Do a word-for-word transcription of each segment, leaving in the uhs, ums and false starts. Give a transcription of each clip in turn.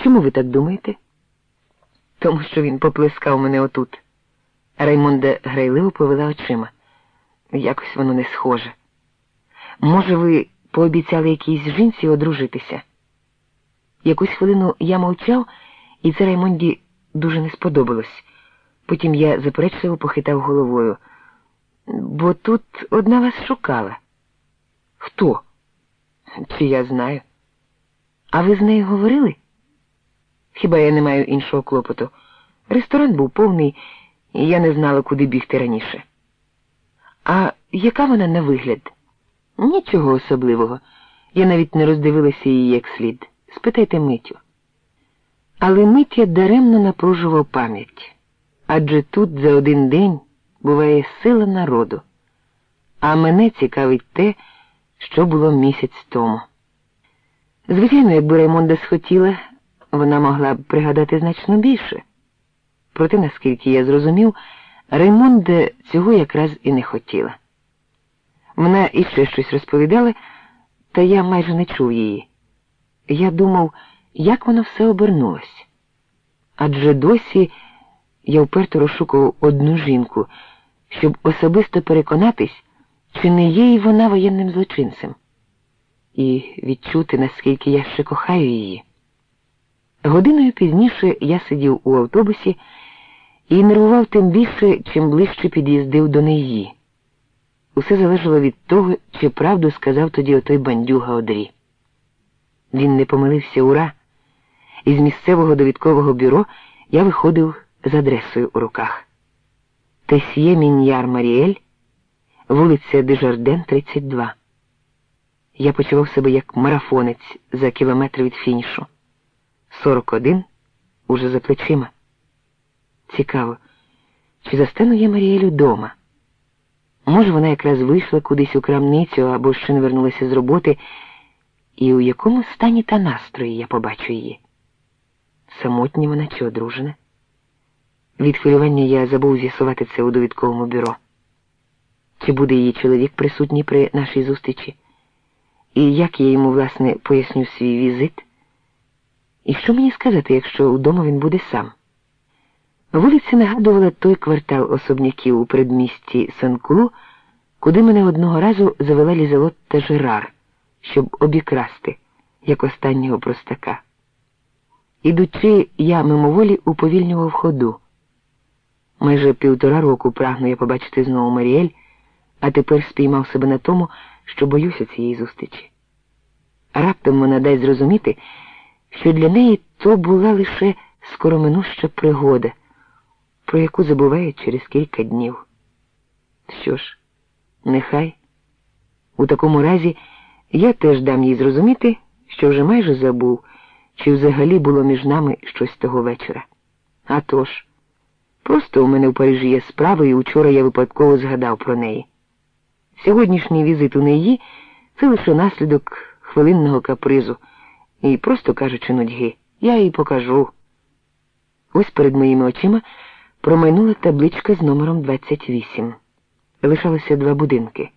Чому ви так думаєте? Тому що він поплескав мене отут. Раймонда грайливо повела очима. Якось воно не схоже. Може, ви пообіцяли якійсь жінці одружитися? Якусь хвилину я мовчав, і це Раймонді дуже не сподобалось. Потім я заперечливо похитав головою. Бо тут одна вас шукала. Хто? Чи я знаю? А ви з нею говорили? Хіба я не маю іншого клопоту? Ресторан був повний, і я не знала, куди бігти раніше. А яка вона на вигляд? Нічого особливого. Я навіть не роздивилася її як слід. Спитайте Митю. Але Митя даремно напружував пам'ять. Адже тут за один день буває сила народу. А мене цікавить те, що було місяць тому. Звичайно, якби Раймонда схотіла, вона могла б пригадати значно більше. Проте, наскільки я зрозумів, Раймонда цього якраз і не хотіла. Вона іще щось розповідала, та я майже не чув її. Я думав, як воно все обернулось. Адже досі я вперто розшукував одну жінку, щоб особисто переконатись, чи не є й вона воєнним злочинцем. І відчути, наскільки я ще кохаю її. Годиною пізніше я сидів у автобусі і нервував тим більше, чим ближче під'їздив до неї. Усе залежало від того, чи правду сказав тоді отой бандюга Одрі. Він не помилився ура, і з місцевого довідкового бюро я виходив з адресою у руках. Тесьє Міньяр Маріель, вулиця Дежарден, тридцять два. Я почував себе як марафонець за кілометр від фінішу. сорок один уже за плечима. Цікаво, чи застану я Маріелю дома? Може, вона якраз вийшла кудись у крамницю або ще не вернулася з роботи, і у якому стані та настрої я побачу її? Самотня вона чи одружена? Від хвилювання я забув з'ясувати це у довідковому бюро. Чи буде її чоловік присутній при нашій зустрічі? І як я йому, власне, поясню свій візит? І що мені сказати, якщо вдома він буде сам? Вулиця нагадувала той квартал особняків у передмісті Сан-Клу, куди мене одного разу завела Лізелотта Жерар, щоб обікрасти, як останнього простака. Ідучи, я мимоволі уповільнював ходу. Майже півтора року прагну я побачити знову Маріель, а тепер спіймав себе на тому, що боюся цієї зустрічі. Раптом вона дасть зрозуміти, що для неї то була лише скороминуща пригода, про яку забувають через кілька днів. Що ж, нехай. У такому разі я теж дам їй зрозуміти, що вже майже забув, чи взагалі було між нами щось того вечора. А тож, просто у мене в Парижі є справа, і учора я випадково згадав про неї. Сьогоднішній візит у неї – це лише наслідок хвилинного капризу і, просто кажучи, нудьги. Я їй покажу. Ось перед моїми очима промайнула табличка з номером двадцять вісім. Лишалося два будинки.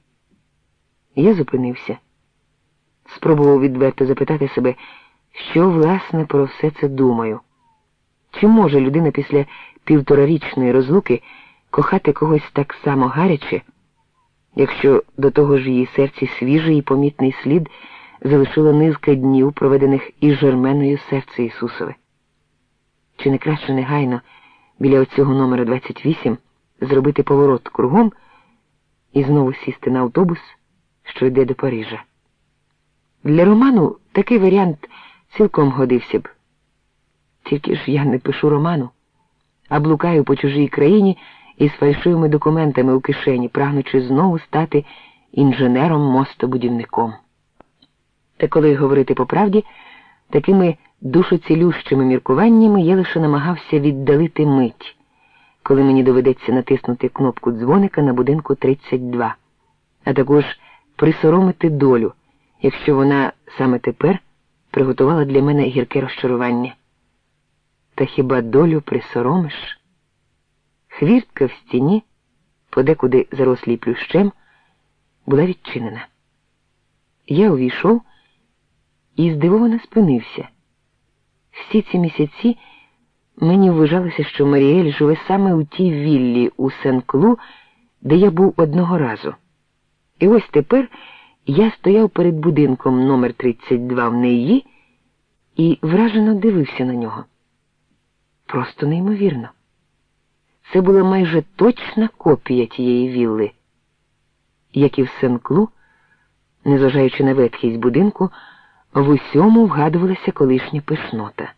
Я зупинився. Спробував відверто запитати себе, що, власне, про все це думаю. Чи може людина після півторарічної розлуки кохати когось так само гаряче, якщо до того ж її серці свіжий і помітний слід залишила низка днів, проведених із Жерменою серце Ісусове? Чи не краще негайно біля оцього номера двадцять вісім зробити поворот кругом і знову сісти на автобус, що йде до Парижа? Для роману такий варіант цілком годився б. Тільки ж я не пишу роману, а блукаю по чужій країні із фальшивими документами у кишені, прагнучи знову стати інженером-мостобудівником. Та коли говорити по правді, такими душоцілющими міркуваннями я лише намагався віддалити мить, коли мені доведеться натиснути кнопку дзвоника на будинку тридцять два, а також присоромити долю, якщо вона саме тепер приготувала для мене гірке розчарування. Та хіба долю присоромиш? Хвіртка в стіні, подекуди зарослій плющем, була відчинена. Я увійшов і здивовано спинився. Всі ці місяці мені вважалося, що Маріель живе саме у тій віллі у Сен-Клу, де я був одного разу. І ось тепер я стояв перед будинком номер тридцять два в Неї і вражено дивився на нього. Просто неймовірно. Це була майже точна копія тієї вілли. Як і в Сен-Клу, незважаючи на ветхість будинку, в усьому вгадувалася колишня пишнота.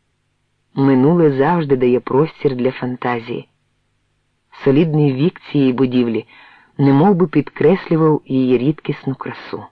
Минуле завжди дає простір для фантазії. Солідний вік цієї будівлі немов би підкреслював її рідкісну красу.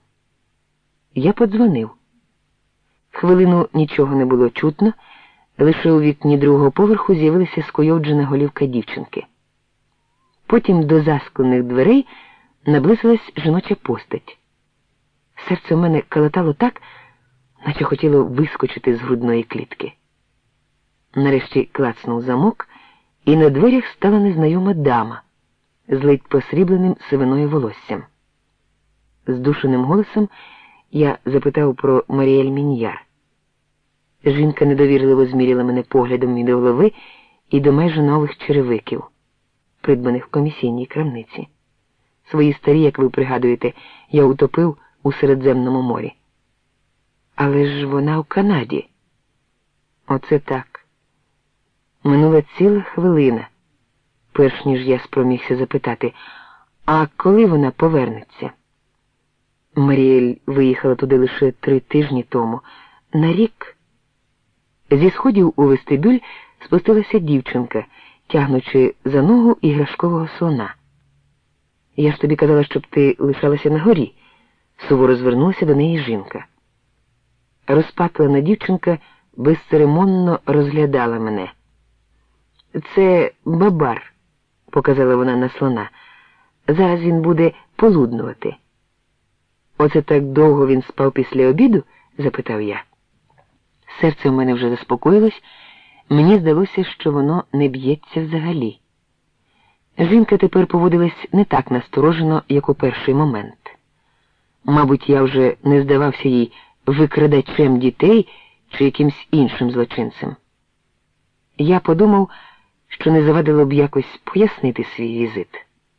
Я подзвонив. Хвилину нічого не було чутно, лише у вікні другого поверху з'явилася скуйовджена голівка дівчинки. Потім до засклених дверей наблизилась жіноча постать. Серце в мене калатало так, наче хотіло вискочити з грудної клітки. Нарешті клацнув замок, і на дверях стала незнайома дама з ледь посрібленим сивиною волоссям. Здушеним голосом я запитав про Маріель Міньяр. Жінка недовірливо зміряла мене поглядом і до голови, і до майже нових черевиків, придбаних в комісійній крамниці. Свої старі, як ви пригадуєте, я утопив у Середземному морі. Але ж вона в Канаді. Оце так. Минула ціла хвилина, перш ніж я спромігся запитати, а коли вона повернеться? Маріель виїхала туди лише три тижні тому. На рік. Зі сходів у вестибюль спустилася дівчинка, тягнучи за ногу іграшкового слона. Я ж тобі казала, щоб ти лишалася на горі. Суворо звернулася до неї жінка. Розпатлена дівчинка безцеремонно розглядала мене. «Це Бабар», – показала вона на слона. «Зараз він буде полуднувати». «Оце так довго він спав після обіду?» – запитав я. Серце в мене вже заспокоїлось, мені здалося, що воно не б'ється взагалі. Жінка тепер поводилась не так насторожено, як у перший момент. Мабуть, я вже не здавався їй викрадачем дітей чи якимсь іншим злочинцем. Я подумав, що не завадило б якось пояснити свій візит.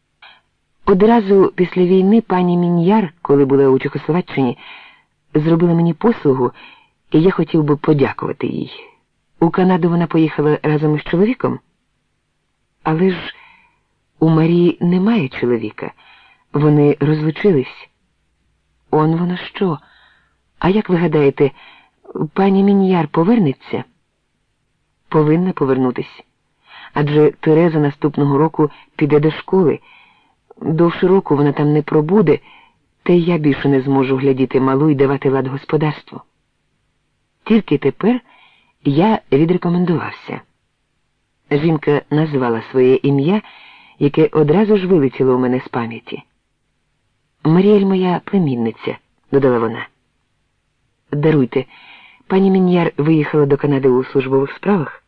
Одразу після війни пані Міньяр, коли була у Чехословаччині, зробила мені послугу, і я хотів би подякувати їй. У Канаду вона поїхала разом із чоловіком? Але ж у Марії немає чоловіка. Вони розлучились. Он воно що? А як ви гадаєте, пані Міньяр повернеться? Повинна повернутись. Адже Тереза наступного року піде до школи. Довше року вона там не пробуде, та й я більше не зможу глядіти малу і давати лад господарству. Тільки тепер я відрекомендувався. Жінка назвала своє ім'я, яке одразу ж вилетіло у мене з пам'яті. «Маріель моя племінниця», – додала вона. «Даруйте, пані Міньяр виїхала до Канади у службових справах?»